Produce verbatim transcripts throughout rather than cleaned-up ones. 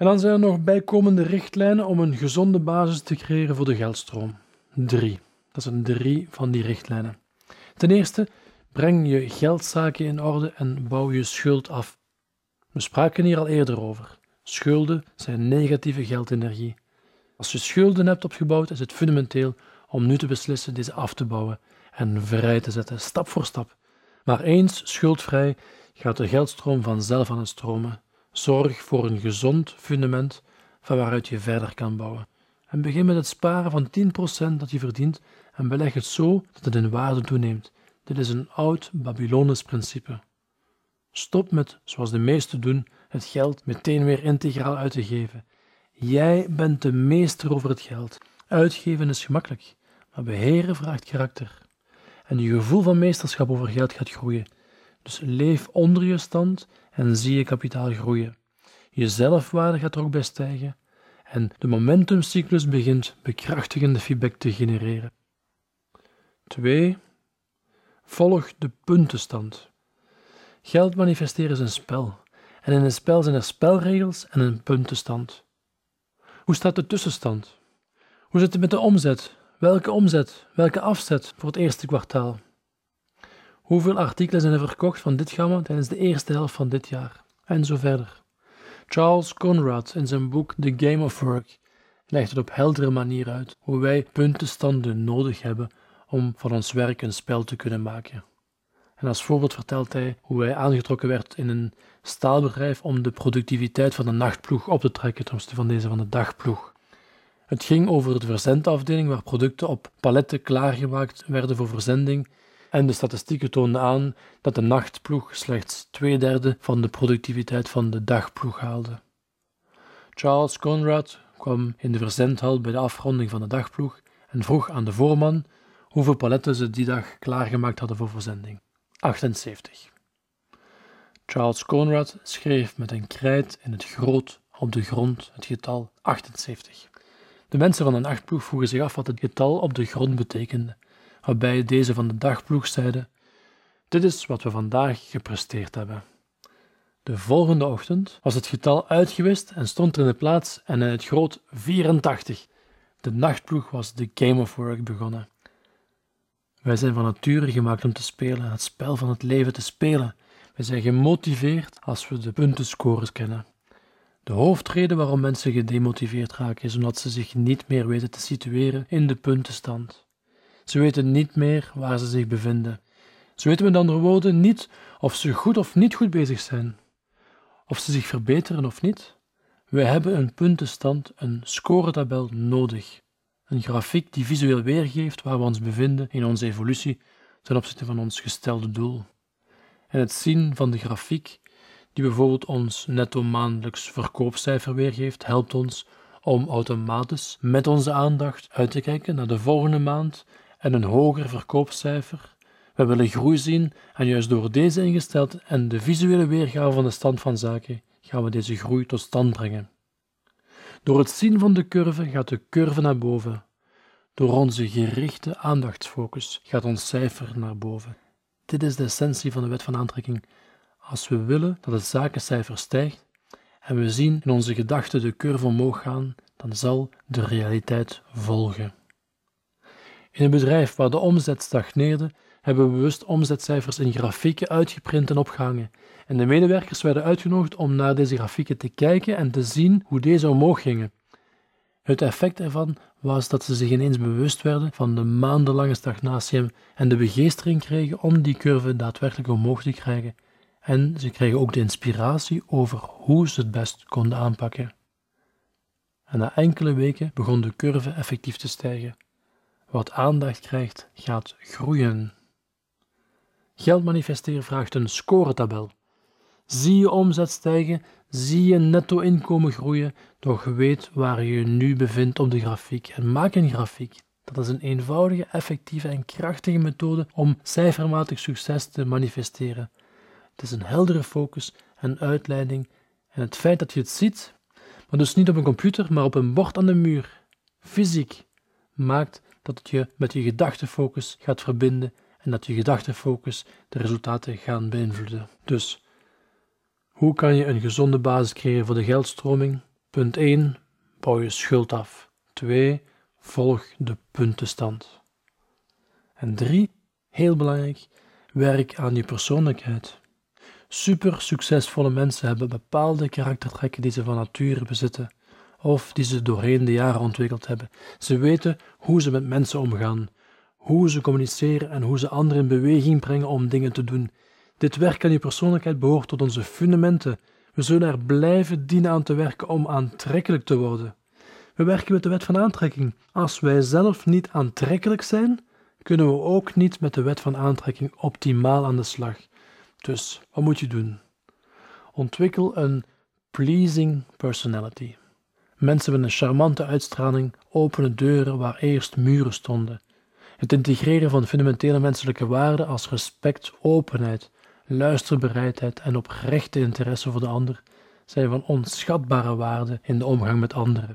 En dan zijn er nog bijkomende richtlijnen om een gezonde basis te creëren voor de geldstroom. Drie. Dat zijn drie van die richtlijnen. Ten eerste, breng je geldzaken in orde en bouw je schuld af. We spraken hier al eerder over. Schulden zijn negatieve geldenergie. Als je schulden hebt opgebouwd, is het fundamenteel om nu te beslissen deze af te bouwen en vrij te zetten, stap voor stap. Maar eens schuldvrij gaat de geldstroom vanzelf aan het stromen. Zorg voor een gezond fundament van waaruit je verder kan bouwen. En begin met het sparen van tien procent dat je verdient en beleg het zo dat het in waarde toeneemt. Dit is een oud Babylonisch principe. Stop met, zoals de meesten doen, het geld meteen weer integraal uit te geven. Jij bent de meester over het geld. Uitgeven is gemakkelijk, maar beheren vraagt karakter. En je gevoel van meesterschap over geld gaat groeien. Dus leef onder je stand en zie je kapitaal groeien. Je zelfwaarde gaat er ook bij stijgen en de momentumcyclus begint bekrachtigende feedback te genereren. twee. Volg de puntenstand. Geld manifesteren is een spel. En in een spel zijn er spelregels en een puntenstand. Hoe staat de tussenstand? Hoe zit het met de omzet? Welke omzet? Welke afzet voor het eerste kwartaal? Hoeveel artikelen zijn er verkocht van dit gamma tijdens de eerste helft van dit jaar? En zo verder. Charles Conrad in zijn boek The Game of Work legt het op heldere manier uit hoe wij puntenstanden nodig hebben om van ons werk een spel te kunnen maken. En als voorbeeld vertelt hij hoe hij aangetrokken werd in een staalbedrijf om de productiviteit van de nachtploeg op te trekken ten opzichte van deze van de dagploeg. Het ging over de verzendafdeling waar producten op paletten klaargemaakt werden voor verzending en de statistieken toonden aan dat de nachtploeg slechts twee derde van de productiviteit van de dagploeg haalde. Charles Conrad kwam in de verzendhal bij de afronding van de dagploeg en vroeg aan de voorman hoeveel paletten ze die dag klaargemaakt hadden voor verzending. achtenzeventig. Charles Conrad schreef met een krijt in het groot op de grond het getal achtenzeventig. De mensen van de nachtploeg vroegen zich af wat het getal op de grond betekende, waarbij deze van de dagploeg zeiden: dit is wat we vandaag gepresteerd hebben. De volgende ochtend was het getal uitgewist en stond er in de plaats en in het groot vierentachtig. De nachtploeg was de Game of Work begonnen. Wij zijn van nature gemaakt om te spelen, het spel van het leven te spelen. Wij zijn gemotiveerd als we de puntenscores kennen. De hoofdreden waarom mensen gedemotiveerd raken is omdat ze zich niet meer weten te situeren in de puntenstand. Ze weten niet meer waar ze zich bevinden. Ze weten met andere woorden niet of ze goed of niet goed bezig zijn. Of ze zich verbeteren of niet. Wij hebben een puntenstand, een scoretabel nodig. Een grafiek die visueel weergeeft waar we ons bevinden in onze evolutie ten opzichte van ons gestelde doel. En het zien van de grafiek, die bijvoorbeeld ons netto maandelijks verkoopcijfer weergeeft, helpt ons om automatisch met onze aandacht uit te kijken naar de volgende maand en een hoger verkoopcijfer. We willen groei zien en juist door deze ingesteldheid en de visuele weergave van de stand van zaken gaan we deze groei tot stand brengen. Door het zien van de curve gaat de curve naar boven. Door onze gerichte aandachtsfocus gaat ons cijfer naar boven. Dit is de essentie van de wet van aantrekking. Als we willen dat het zakencijfer stijgt en we zien in onze gedachten de curve omhoog gaan, dan zal de realiteit volgen. In een bedrijf waar de omzet stagneerde, hebben we bewust omzetcijfers in grafieken uitgeprint en opgehangen. En de medewerkers werden uitgenodigd om naar deze grafieken te kijken en te zien hoe deze omhoog gingen. Het effect ervan was dat ze zich ineens bewust werden van de maandenlange stagnatie en de begeestering kregen om die curve daadwerkelijk omhoog te krijgen. En ze kregen ook de inspiratie over hoe ze het best konden aanpakken. En na enkele weken begon de curve effectief te stijgen. Wat aandacht krijgt, gaat groeien. Geld manifesteren vraagt een scoretabel. Zie je omzet stijgen, zie je netto-inkomen groeien, doch weet waar je je nu bevindt op de grafiek en maak een grafiek. Dat is een eenvoudige, effectieve en krachtige methode om cijfermatig succes te manifesteren. Het is een heldere focus en uitleiding en het feit dat je het ziet, maar dus niet op een computer, maar op een bord aan de muur, fysiek, maakt dat het je met je gedachtenfocus gaat verbinden en dat je gedachtenfocus de resultaten gaan beïnvloeden. Dus, hoe kan je een gezonde basis creëren voor de geldstroming? Punt één. Bouw je schuld af. twee. Volg de puntenstand. En drie. Heel belangrijk. Werk aan je persoonlijkheid. Super succesvolle mensen hebben bepaalde karaktertrekken die ze van nature bezitten, of die ze doorheen de jaren ontwikkeld hebben. Ze weten hoe ze met mensen omgaan, hoe ze communiceren en hoe ze anderen in beweging brengen om dingen te doen. Dit werk aan je persoonlijkheid behoort tot onze fundamenten. We zullen er blijven dienen aan te werken om aantrekkelijk te worden. We werken met de wet van aantrekking. Als wij zelf niet aantrekkelijk zijn, kunnen we ook niet met de wet van aantrekking optimaal aan de slag. Dus, wat moet je doen? Ontwikkel een pleasing personality. Mensen met een charmante uitstraling openen deuren waar eerst muren stonden. Het integreren van fundamentele menselijke waarden als respect, openheid, luisterbereidheid en oprechte interesse voor de ander zijn van onschatbare waarde in de omgang met anderen.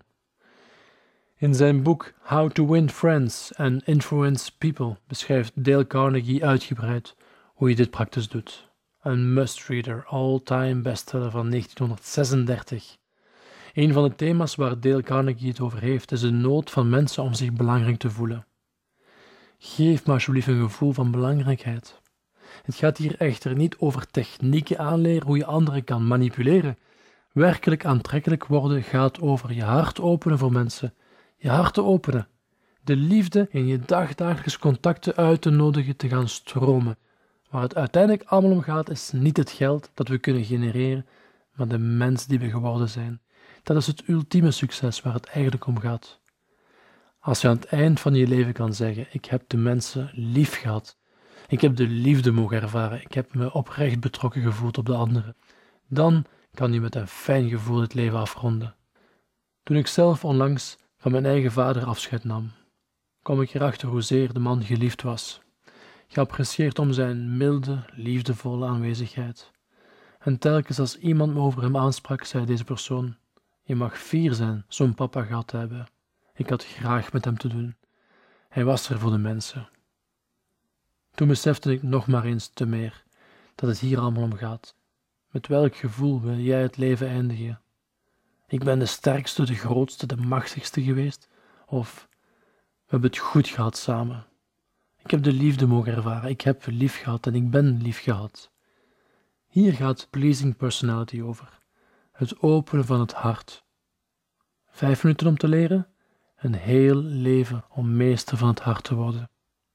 In zijn boek How to Win Friends and Influence People beschrijft Dale Carnegie uitgebreid hoe je dit praktisch doet. Een must-reader, all-time bestseller van negentienhonderdzesendertig. Een van de thema's waar Dale Carnegie het over heeft is de nood van mensen om zich belangrijk te voelen. Geef me alsjeblieft een gevoel van belangrijkheid. Het gaat hier echter niet over technieken aanleren hoe je anderen kan manipuleren. Werkelijk aantrekkelijk worden gaat over je hart openen voor mensen. Je hart te openen. De liefde in je dagdagelijks contacten uit te nodigen te gaan stromen. Waar het uiteindelijk allemaal om gaat is niet het geld dat we kunnen genereren, maar de mens die we geworden zijn. Dat is het ultieme succes waar het eigenlijk om gaat. Als je aan het eind van je leven kan zeggen, ik heb de mensen lief gehad, ik heb de liefde mogen ervaren, ik heb me oprecht betrokken gevoeld op de anderen, dan kan je met een fijn gevoel het leven afronden. Toen ik zelf onlangs van mijn eigen vader afscheid nam, kwam ik erachter hoezeer de man geliefd was, geapprecieerd om zijn milde, liefdevolle aanwezigheid. En telkens als iemand me over hem aansprak, zei deze persoon, je mag fier zijn zo'n papa gehad te hebben. Ik had graag met hem te doen. Hij was er voor de mensen. Toen besefte ik nog maar eens te meer dat het hier allemaal om gaat. Met welk gevoel wil jij het leven eindigen? Ik ben de sterkste, de grootste, de machtigste geweest? Of we hebben het goed gehad samen? Ik heb de liefde mogen ervaren, ik heb lief gehad en ik ben lief gehad. Hier gaat pleasing personality over. Het openen van het hart. Vijf minuten om te leren, een heel leven om meester van het hart te worden.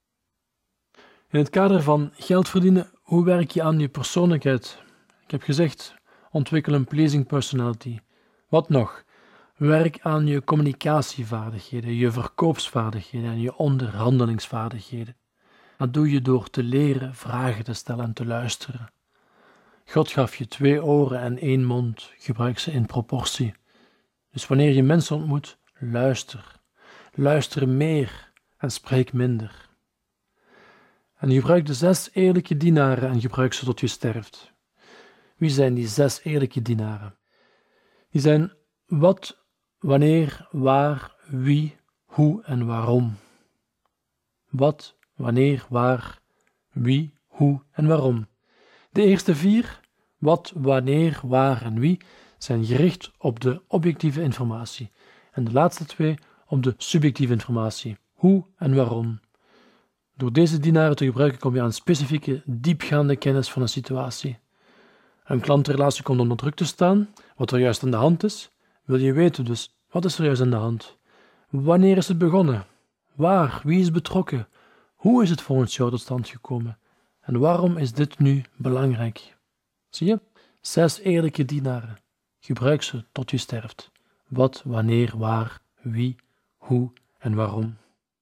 In het kader van geld verdienen, hoe werk je aan je persoonlijkheid? Ik heb gezegd, ontwikkel een pleasing personality. Wat nog? Werk aan je communicatievaardigheden, je verkoopsvaardigheden en je onderhandelingsvaardigheden. Dat doe je door te leren, vragen te stellen en te luisteren. God gaf je twee oren en één mond, gebruik ze in proportie. Dus wanneer je mensen ontmoet, luister. Luister meer en spreek minder. En gebruik de zes eerlijke dienaren en gebruik ze tot je sterft. Wie zijn die zes eerlijke dienaren? Die zijn wat, wanneer, waar, wie, hoe en waarom. Wat, wanneer, waar, wie, hoe en waarom. De eerste vier, wat, wanneer, waar en wie, zijn gericht op de objectieve informatie. En de laatste twee op de subjectieve informatie, hoe en waarom. Door deze dienaren te gebruiken kom je aan specifieke, diepgaande kennis van een situatie. Een klantrelatie komt onder druk te staan, wat er juist aan de hand is, wil je weten dus, wat is er juist aan de hand? Wanneer is het begonnen? Waar? Wie is betrokken? Hoe is het volgens jou tot stand gekomen? En waarom is dit nu belangrijk? Zie je? Zes eerlijke dienaren. Gebruik ze tot je sterft. Wat, wanneer, waar, wie, hoe en waarom.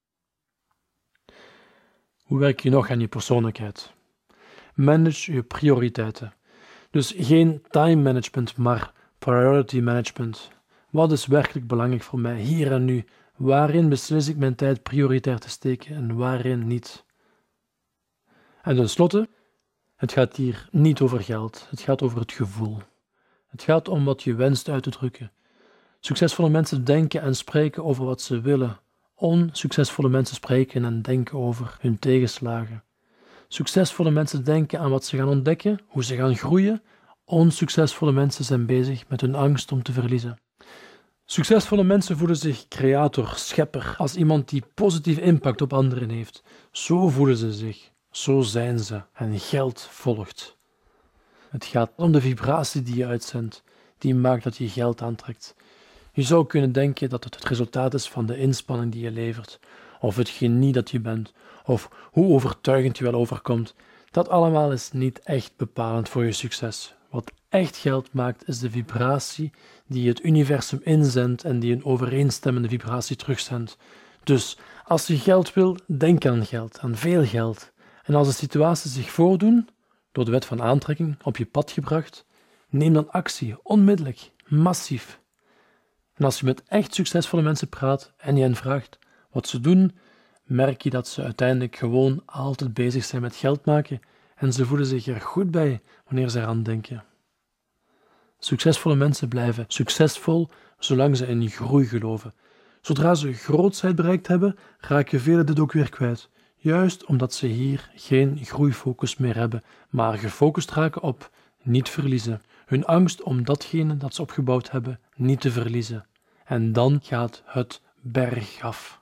Hoe werk je nog aan je persoonlijkheid? Manage je prioriteiten. Dus geen time management, maar priority management. Wat is werkelijk belangrijk voor mij, hier en nu? Waarin beslis ik mijn tijd prioritair te steken en waarin niet? En tenslotte, het gaat hier niet over geld, het gaat over het gevoel. Het gaat om wat je wenst uit te drukken. Succesvolle mensen denken en spreken over wat ze willen. Onsuccesvolle mensen spreken en denken over hun tegenslagen. Succesvolle mensen denken aan wat ze gaan ontdekken, hoe ze gaan groeien. Onsuccesvolle mensen zijn bezig met hun angst om te verliezen. Succesvolle mensen voelen zich creator, schepper, als iemand die positieve impact op anderen heeft. Zo voelen ze zich, zo zijn ze en geld volgt. Het gaat om de vibratie die je uitzendt, die maakt dat je geld aantrekt. Je zou kunnen denken dat het het resultaat is van de inspanning die je levert, of het genie dat je bent, of hoe overtuigend je wel overkomt. Dat allemaal is niet echt bepalend voor je succes. Wat echt geld maakt, is de vibratie die het universum inzendt en die een overeenstemmende vibratie terugzendt. Dus als je geld wil, denk aan geld, aan veel geld. En als de situaties zich voordoen, door de wet van aantrekking op je pad gebracht, neem dan actie, onmiddellijk, massief. En als je met echt succesvolle mensen praat en je hen vraagt wat ze doen, merk je dat ze uiteindelijk gewoon altijd bezig zijn met geld maken en ze voelen zich er goed bij wanneer ze eraan denken. Succesvolle mensen blijven succesvol zolang ze in groei geloven. Zodra ze grootsheid bereikt hebben, raken velen dit ook weer kwijt. Juist omdat ze hier geen groeifocus meer hebben, maar gefocust raken op niet verliezen. Hun angst om datgene dat ze opgebouwd hebben niet te verliezen. En dan gaat het bergaf.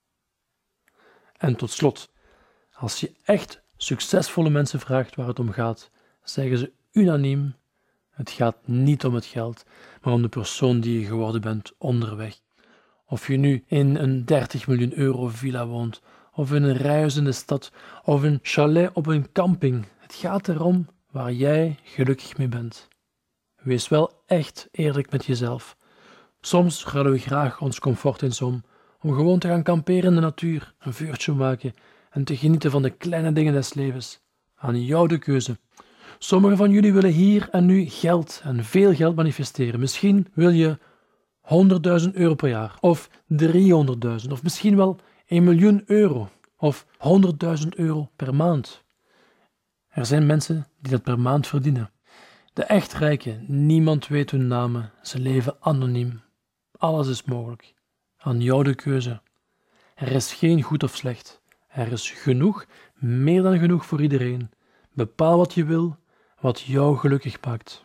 En tot slot, als je echt succesvolle mensen vraagt waar het om gaat, zeggen ze unaniem: het gaat niet om het geld, maar om de persoon die je geworden bent onderweg. Of je nu in een dertig miljoen euro villa woont, of in een ruisende stad, of een chalet op een camping. Het gaat erom waar jij gelukkig mee bent. Wees wel echt eerlijk met jezelf. Soms ruilen we graag ons comfort eens om, om gewoon te gaan kamperen in de natuur, een vuurtje maken en te genieten van de kleine dingen des levens. Aan jou de keuze. Sommigen van jullie willen hier en nu geld en veel geld manifesteren. Misschien wil je honderdduizend euro per jaar, of driehonderdduizend, of misschien wel een miljoen euro, of honderdduizend euro per maand. Er zijn mensen die dat per maand verdienen. De echt rijken, niemand weet hun namen, ze leven anoniem. Alles is mogelijk. Aan jou de keuze. Er is geen goed of slecht. Er is genoeg, meer dan genoeg voor iedereen. Bepaal wat je wil, wat jou gelukkig maakt.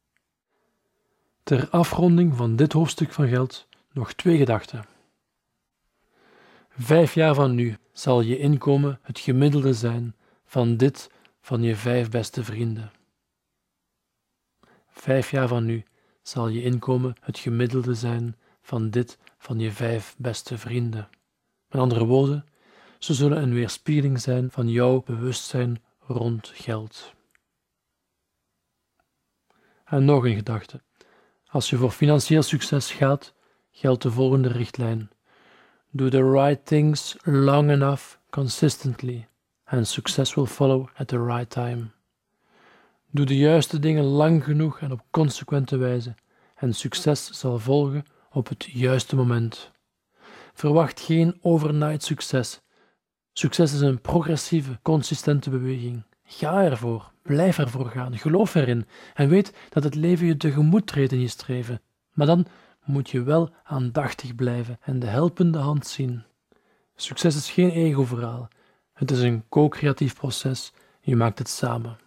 Ter afronding van dit hoofdstuk van geld nog twee gedachten. Vijf jaar van nu zal je inkomen het gemiddelde zijn van dit van je vijf beste vrienden. Vijf jaar van nu zal je inkomen het gemiddelde zijn van dit van je vijf beste vrienden. Met andere woorden, ze zullen een weerspiegeling zijn van jouw bewustzijn rond geld. En nog een gedachte. Als je voor financieel succes gaat, geldt de volgende richtlijn. Do the right things long enough, consistently, and success will follow at the right time. Doe de juiste dingen lang genoeg en op consequente wijze, en succes zal volgen op het juiste moment. Verwacht geen overnight succes. Succes is een progressieve, consistente beweging. Ga ervoor, blijf ervoor gaan, geloof erin en weet dat het leven je tegemoet treedt in je streven. Maar dan moet je wel aandachtig blijven en de helpende hand zien. Succes is geen ego-verhaal. Het is een co-creatief proces. Je maakt het samen.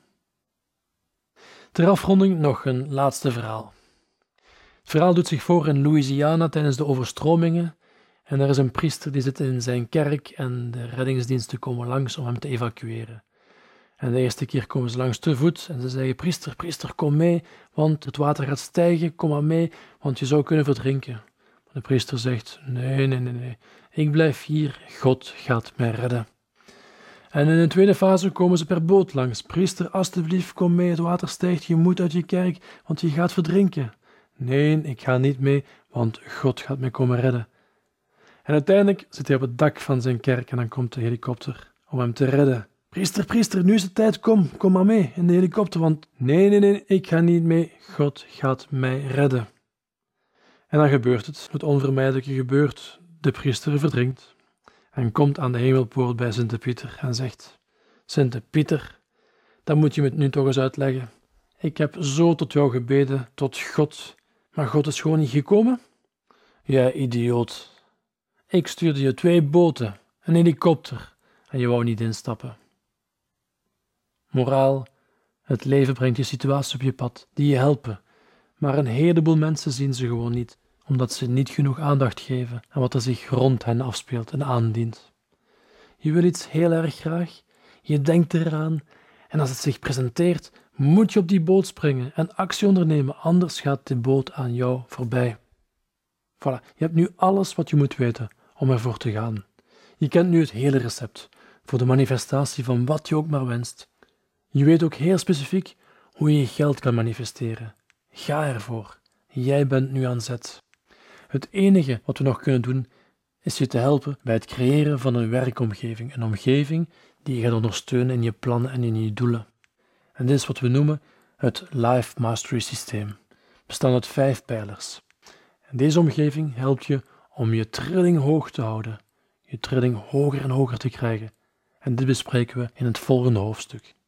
Ter afronding nog een laatste verhaal. Het verhaal doet zich voor in Louisiana tijdens de overstromingen. En er is een priester die zit in zijn kerk en de reddingsdiensten komen langs om hem te evacueren. En de eerste keer komen ze langs te voet en ze zeggen: priester, priester, kom mee, want het water gaat stijgen, kom maar mee, want je zou kunnen verdrinken. Maar de priester zegt: nee, nee, nee, nee, ik blijf hier, God gaat mij redden. En in de tweede fase komen ze per boot langs. Priester, alstublieft, kom mee, het water stijgt, je moet uit je kerk, want je gaat verdrinken. Nee, ik ga niet mee, want God gaat mij komen redden. En uiteindelijk zit hij op het dak van zijn kerk en dan komt de helikopter om hem te redden. Priester, priester, nu is het tijd, kom, kom maar mee in de helikopter, want nee, nee, nee, ik ga niet mee, God gaat mij redden. En dan gebeurt het, het onvermijdelijke gebeurt, de priester verdrinkt en komt aan de hemelpoort bij Sinte Pieter en zegt: Sinte Pieter, dat moet je me nu toch eens uitleggen. Ik heb zo tot jou gebeden, tot God, maar God is gewoon niet gekomen? Ja, idioot. Ik stuurde je twee boten, een helikopter, en je wou niet instappen. Moraal: het leven brengt je situaties op je pad die je helpen, maar een heleboel mensen zien ze gewoon niet, omdat ze niet genoeg aandacht geven aan wat er zich rond hen afspeelt en aandient. Je wil iets heel erg graag, je denkt eraan en als het zich presenteert, moet je op die boot springen en actie ondernemen, anders gaat de boot aan jou voorbij. Voilà, je hebt nu alles wat je moet weten om ervoor te gaan. Je kent nu het hele recept voor de manifestatie van wat je ook maar wenst. Je weet ook heel specifiek hoe je geld kan manifesteren. Ga ervoor. Jij bent nu aan zet. Het enige wat we nog kunnen doen, is je te helpen bij het creëren van een werkomgeving. Een omgeving die je gaat ondersteunen in je plannen en in je doelen. En dit is wat we noemen het Life Mastery Systeem, bestaande uit vijf pijlers. En deze omgeving helpt je om je trilling hoog te houden, je trilling hoger en hoger te krijgen. En dit bespreken we in het volgende hoofdstuk.